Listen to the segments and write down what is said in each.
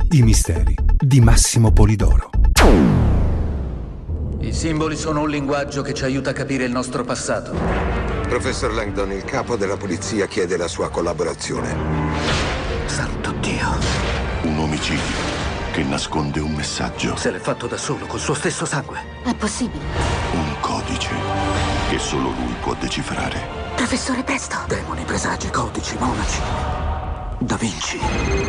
I misteri di Massimo Polidoro. I simboli sono un linguaggio che ci aiuta a capire il nostro passato. Professor Langdon, il capo della polizia chiede la sua collaborazione. Santo Dio. Un omicidio che nasconde un messaggio. Se l'è fatto da solo, col suo stesso sangue. È possibile. Un codice che solo lui può decifrare. Professore, presto. Demoni, presagi, codici, monaci. Da Vinci.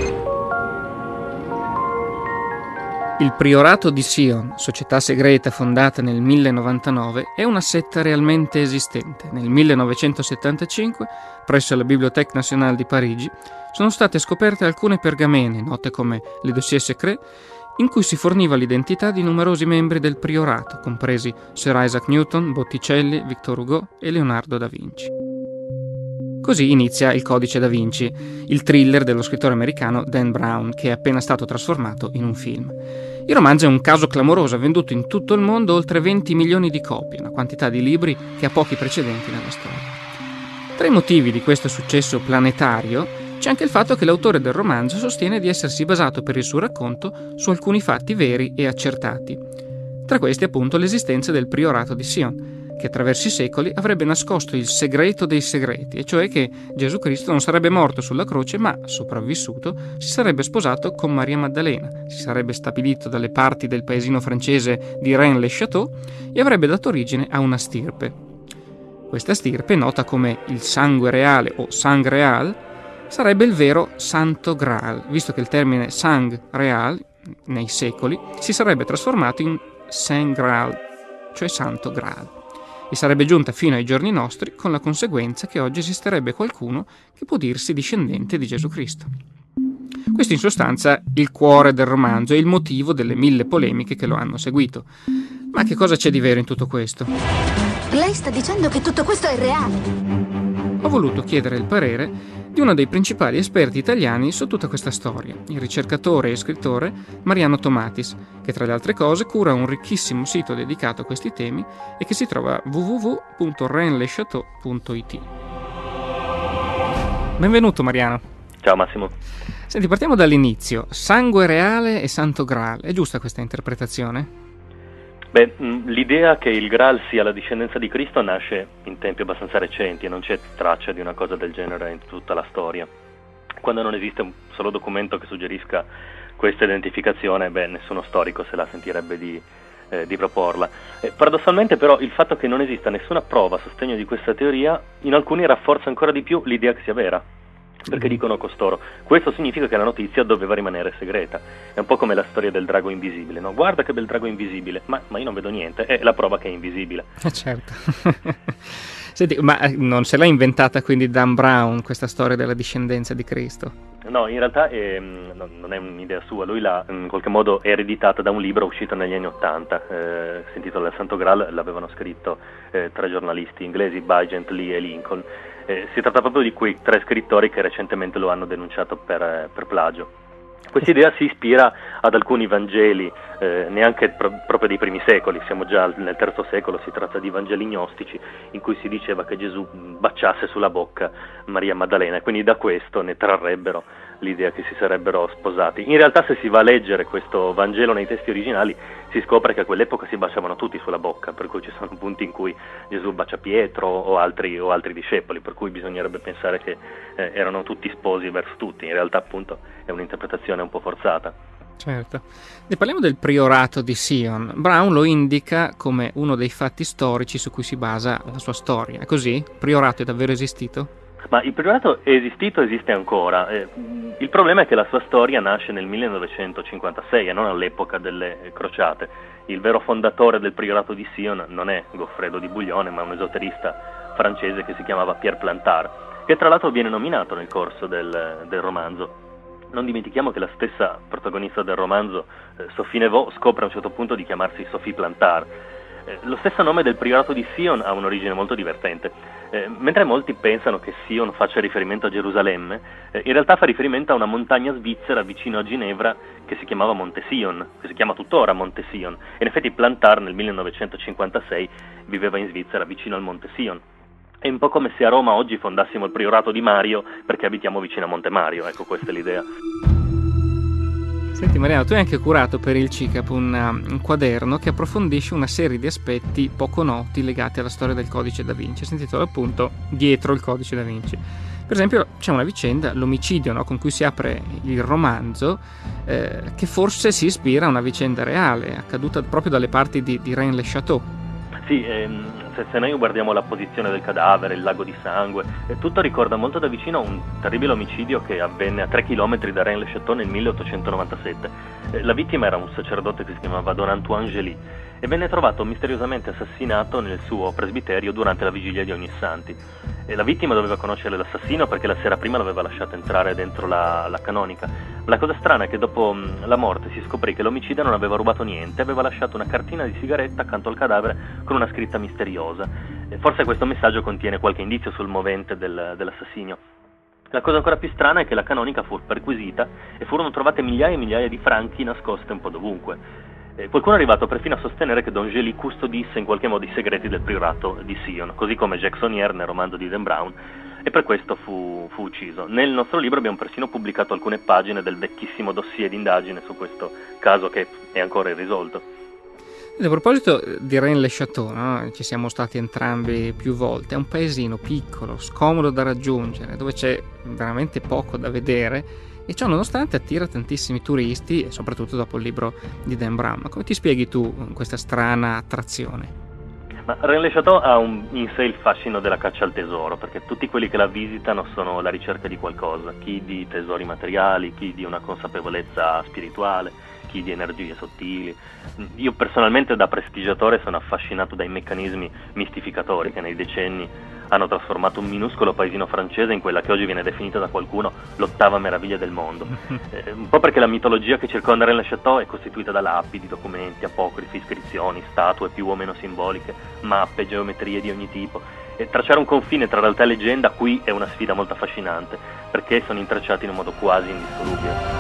Il Priorato di Sion, società segreta fondata nel 1099, è una setta realmente esistente. Nel 1975, presso la Bibliothèque Nationale di Parigi, sono state scoperte alcune pergamene, note come le dossier secret, in cui si forniva l'identità di numerosi membri del Priorato, compresi Sir Isaac Newton, Botticelli, Victor Hugo e Leonardo da Vinci. Così inizia Il Codice da Vinci, il thriller dello scrittore americano Dan Brown, che è appena stato trasformato in un film. Il romanzo è un caso clamoroso, ha venduto in tutto il mondo oltre 20 milioni di copie, una quantità di libri che ha pochi precedenti nella storia. Tra i motivi di questo successo planetario c'è anche il fatto che l'autore del romanzo sostiene di essersi basato per il suo racconto su alcuni fatti veri e accertati. Tra questi appunto l'esistenza del Priorato di Sion, che attraverso i secoli avrebbe nascosto il segreto dei segreti, e cioè che Gesù Cristo non sarebbe morto sulla croce, ma, sopravvissuto, si sarebbe sposato con Maria Maddalena, si sarebbe stabilito dalle parti del paesino francese di Rennes-le-Château e avrebbe dato origine a una stirpe. Questa stirpe, nota come il sangue reale o sang real, sarebbe il vero Santo Graal, visto che il termine sang real, nei secoli, si sarebbe trasformato in Saint Graal, cioè Santo Graal, e sarebbe giunta fino ai giorni nostri, con la conseguenza che oggi esisterebbe qualcuno che può dirsi discendente di Gesù Cristo. Questo in sostanza il cuore del romanzo e il motivo delle 1000 polemiche che lo hanno seguito. Ma che cosa c'è di vero in tutto questo? Lei sta dicendo che tutto questo è reale? Ho voluto chiedere il parere di uno dei principali esperti italiani su tutta questa storia, il ricercatore e scrittore Mariano Tomatis, che tra le altre cose cura un ricchissimo sito dedicato a questi temi e che si trova a www.renneslechateau.it. Benvenuto Mariano. Ciao Massimo. Senti, partiamo dall'inizio. Sangue reale e Santo Graal, è giusta questa interpretazione? Beh, l'idea che il Graal sia la discendenza di Cristo nasce in tempi abbastanza recenti e non c'è traccia di una cosa del genere in tutta la storia. Quando non esiste un solo documento che suggerisca questa identificazione, nessuno storico se la sentirebbe di proporla. Paradossalmente però il fatto che non esista nessuna prova a sostegno di questa teoria in alcuni rafforza ancora di più l'idea che sia vera. Perché dicono costoro, questo significa che la notizia doveva rimanere segreta. È un po' come la storia del drago invisibile, no? Guarda che bel drago invisibile, ma io non vedo niente, è la prova che è invisibile. Certo. Senti, ma non se l'ha inventata quindi Dan Brown, questa storia della discendenza di Cristo? No, in realtà non è un'idea sua, lui l'ha in qualche modo ereditata da un libro uscito negli anni '80, si intitola Santo Graal, l'avevano scritto 3 giornalisti inglesi, Bygent, Lee e Lincoln. Si tratta proprio di quei 3 scrittori che recentemente lo hanno denunciato per plagio. Questa idea si ispira ad alcuni Vangeli, neanche proprio dei primi secoli, siamo già nel III secolo, si tratta di Vangeli gnostici in cui si diceva che Gesù baciasse sulla bocca Maria Maddalena e quindi da questo ne trarrebbero l'idea che si sarebbero sposati. In realtà se si va a leggere questo Vangelo nei testi originali si scopre che a quell'epoca si baciavano tutti sulla bocca, per cui ci sono punti in cui Gesù bacia Pietro o altri discepoli, per cui bisognerebbe pensare che erano tutti sposi verso tutti. In realtà appunto è un'interpretazione un po' forzata. Certo. Ne parliamo del Priorato di Sion. Brown lo indica come uno dei fatti storici su cui si basa la sua storia. È così? Il Priorato è davvero esistito? Ma il Priorato è esistito, esiste ancora. Il problema è che la sua storia nasce nel 1956 e non all'epoca delle crociate. Il vero fondatore del Priorato di Sion non è Goffredo di Bouillon, ma un esoterista francese che si chiamava Pierre Plantard, che tra l'altro viene nominato nel corso del romanzo. Non dimentichiamo che la stessa protagonista del romanzo, Sophie Neveu, scopre a un certo punto di chiamarsi Sophie Plantard. Lo stesso nome del Priorato di Sion ha un'origine molto divertente. Mentre molti pensano che Sion faccia riferimento a Gerusalemme, in realtà fa riferimento a una montagna svizzera vicino a Ginevra che si chiamava Monte Sion, che si chiama tuttora Monte Sion. E in effetti Plantard nel 1956 viveva in Svizzera vicino al Monte Sion. È un po' come se a Roma oggi fondassimo il Priorato di Mario perché abitiamo vicino a Monte Mario, ecco, questa è l'idea. Senti Mariano, tu hai anche curato per il CICAP un quaderno che approfondisce una serie di aspetti poco noti legati alla storia del Codice da Vinci. Si intitola appunto Dietro il Codice da Vinci. Per esempio c'è una vicenda, l'omicidio, no, con cui si apre il romanzo, che forse si ispira a una vicenda reale, accaduta proprio dalle parti di Rennes-le-Château. Sì, se noi guardiamo la posizione del cadavere, il lago di sangue, tutto ricorda molto da vicino un terribile omicidio che avvenne a 3 chilometri da Rennes-le-Château nel 1897. La vittima era un sacerdote che si chiamava Don Antoine Gély e venne trovato misteriosamente assassinato nel suo presbiterio durante la vigilia di Ognissanti. La vittima doveva conoscere l'assassino perché la sera prima l'aveva lasciato entrare dentro la canonica. La cosa strana è che dopo la morte si scoprì che l'omicida non aveva rubato niente, aveva lasciato una cartina di sigaretta accanto al cadavere con una scritta misteriosa. Forse questo messaggio contiene qualche indizio sul movente dell'assassinio. La cosa ancora più strana è che la canonica fu perquisita e furono trovate migliaia e migliaia di franchi nascoste un po' dovunque. Qualcuno è arrivato perfino a sostenere che Don Gély custodisse in qualche modo i segreti del priorato di Sion, così come Jacques Saunière nel romanzo di Dan Brown, e per questo fu ucciso. Nel nostro libro abbiamo persino pubblicato alcune pagine del vecchissimo dossier d'indagine su questo caso che è ancora irrisolto. A proposito di Rennes-le-Château, no? Ci siamo stati entrambi più volte, è un paesino piccolo, scomodo da raggiungere, dove c'è veramente poco da vedere e ciò nonostante attira tantissimi turisti e soprattutto dopo il libro di Dan Brown. Ma come ti spieghi tu questa strana attrazione? Ma Rennes-le-Château ha in sé il fascino della caccia al tesoro, perché tutti quelli che la visitano sono alla ricerca di qualcosa, chi di tesori materiali, chi di una consapevolezza spirituale, chi di energie sottili. Io personalmente da prestigiatore sono affascinato dai meccanismi mistificatori che nei decenni hanno trasformato un minuscolo paesino francese in quella che oggi viene definita da qualcuno l'ottava meraviglia del mondo. Un po' perché la mitologia che circonda Rennes-le-Château è costituita da lapidi, documenti, apocrifi, iscrizioni, statue più o meno simboliche, mappe, geometrie di ogni tipo. E tracciare un confine tra realtà e leggenda qui è una sfida molto affascinante, perché sono intrecciati in un modo quasi indissolubile.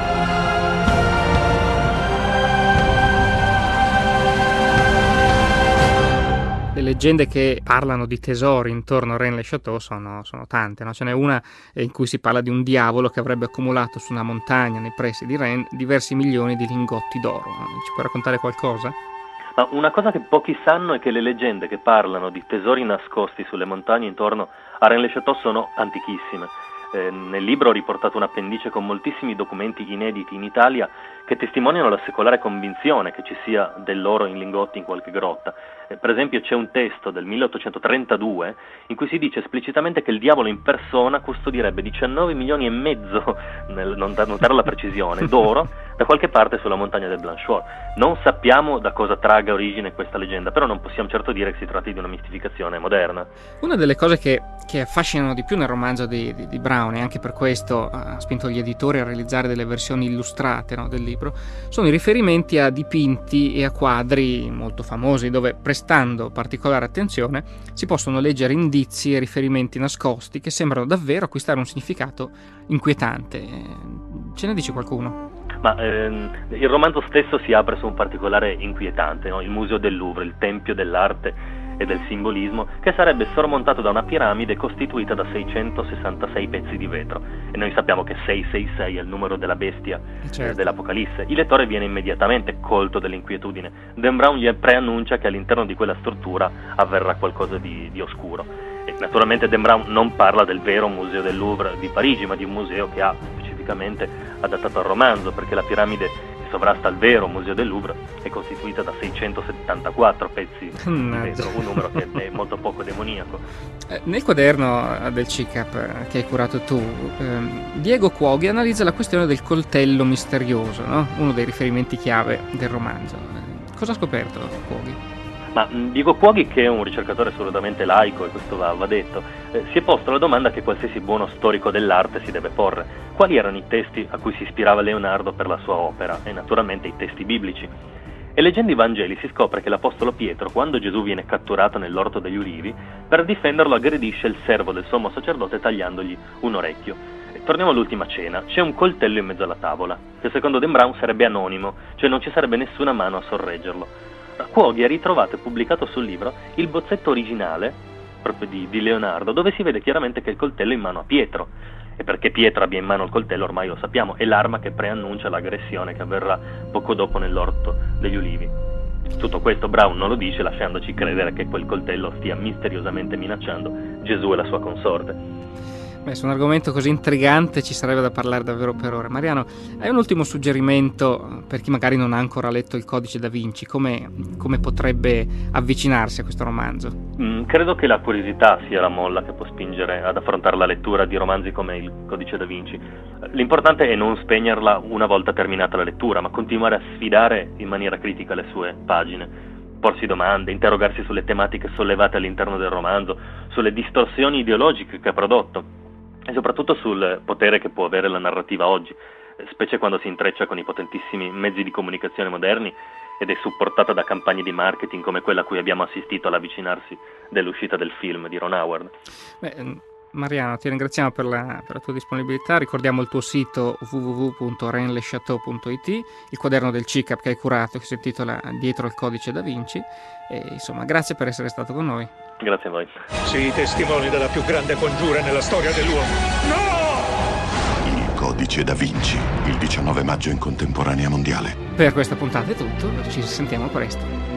Le leggende che parlano di tesori intorno a Rennes-le-Château sono tante, no? Ce n'è una in cui si parla di un diavolo che avrebbe accumulato su una montagna nei pressi di Rennes diversi milioni di lingotti d'oro. Ci puoi raccontare qualcosa? Ma una cosa che pochi sanno è che le leggende che parlano di tesori nascosti sulle montagne intorno a Rennes-le-Château sono antichissime. Nel libro ho riportato un appendice con moltissimi documenti inediti in Italia che testimoniano la secolare convinzione che ci sia dell'oro in lingotti in qualche grotta. Per esempio c'è un testo del 1832 in cui si dice esplicitamente che il diavolo in persona custodirebbe 19 milioni e mezzo, non notare la precisione, d'oro da qualche parte sulla montagna del Blanchard. Non sappiamo da cosa traga origine questa leggenda, però non possiamo certo dire che si tratti di una mistificazione moderna. Una delle cose che affascinano di più nel romanzo di Brown, e anche per questo ha spinto gli editori a realizzare delle versioni illustrate, no, del libro, sono i riferimenti a dipinti e a quadri molto famosi, dove prestando particolare attenzione si possono leggere indizi e riferimenti nascosti che sembrano davvero acquistare un significato inquietante. Ce ne dici qualcuno? Ma il romanzo stesso si apre su un particolare inquietante, no? Il Museo del Louvre, il tempio dell'arte e del simbolismo, che sarebbe sormontato da una piramide costituita da 666 pezzi di vetro, e noi sappiamo che 666 è il numero della bestia, certo, dell'Apocalisse. Il lettore viene immediatamente colto dall'inquietudine. Dan Brown gli preannuncia che all'interno di quella struttura avverrà qualcosa di oscuro. E naturalmente Dan Brown non parla del vero Museo del Louvre di Parigi, ma di un museo che ha specificamente adattato al romanzo, perché la piramide che sovrasta il vero Museo del Louvre è costituita da 674 pezzi di vetro, un numero che è molto poco demoniaco. Nel quaderno del CICAP che hai curato tu, Diego Cuoghi analizza la questione del coltello misterioso, no? Uno dei riferimenti chiave del romanzo. Cosa ha scoperto Cuoghi? Ma Diego Cuoghi, che è un ricercatore assolutamente laico, e questo va detto, si è posto la domanda che qualsiasi buono storico dell'arte si deve porre: quali erano i testi a cui si ispirava Leonardo per la sua opera? E naturalmente i testi biblici. E leggendo i Vangeli si scopre che l'apostolo Pietro, quando Gesù viene catturato nell'orto degli ulivi, per difenderlo aggredisce il servo del sommo sacerdote tagliandogli un orecchio. Torniamo all'ultima cena. C'è un coltello in mezzo alla tavola, che secondo Dan Brown sarebbe anonimo, cioè non ci sarebbe nessuna mano a sorreggerlo. Cuoghi ha ritrovato e pubblicato sul libro il bozzetto originale proprio di Leonardo, dove si vede chiaramente che il coltello è in mano a Pietro. E perché Pietro abbia in mano il coltello ormai lo sappiamo, è l'arma che preannuncia l'aggressione che avverrà poco dopo nell'orto degli ulivi. Tutto questo Brown non lo dice, lasciandoci credere che quel coltello stia misteriosamente minacciando Gesù e la sua consorte. Beh, su un argomento così intrigante ci sarebbe da parlare davvero per ore. Mariano, hai un ultimo suggerimento per chi magari non ha ancora letto il Codice da Vinci? Come potrebbe avvicinarsi a questo romanzo? Credo che la curiosità sia la molla che può spingere ad affrontare la lettura di romanzi come il Codice da Vinci. L'importante è non spegnerla una volta terminata la lettura, ma continuare a sfidare in maniera critica le sue pagine. Porsi domande, interrogarsi sulle tematiche sollevate all'interno del romanzo, sulle distorsioni ideologiche che ha prodotto e soprattutto sul potere che può avere la narrativa oggi, specie quando si intreccia con i potentissimi mezzi di comunicazione moderni ed è supportata da campagne di marketing come quella a cui abbiamo assistito all'avvicinarsi dell'uscita del film di Ron Howard. Mariano, ti ringraziamo per la tua disponibilità. Ricordiamo il tuo sito www.renlechateau.it, il quaderno del CICAP che hai curato, che si intitola Dietro il Codice da Vinci. E, insomma, grazie per essere stato con noi. Grazie a voi. Sii testimoni della più grande congiura nella storia dell'uomo. No! Il Codice da Vinci, il 19 maggio in Contemporanea Mondiale. Per questa puntata è tutto, ci sentiamo presto.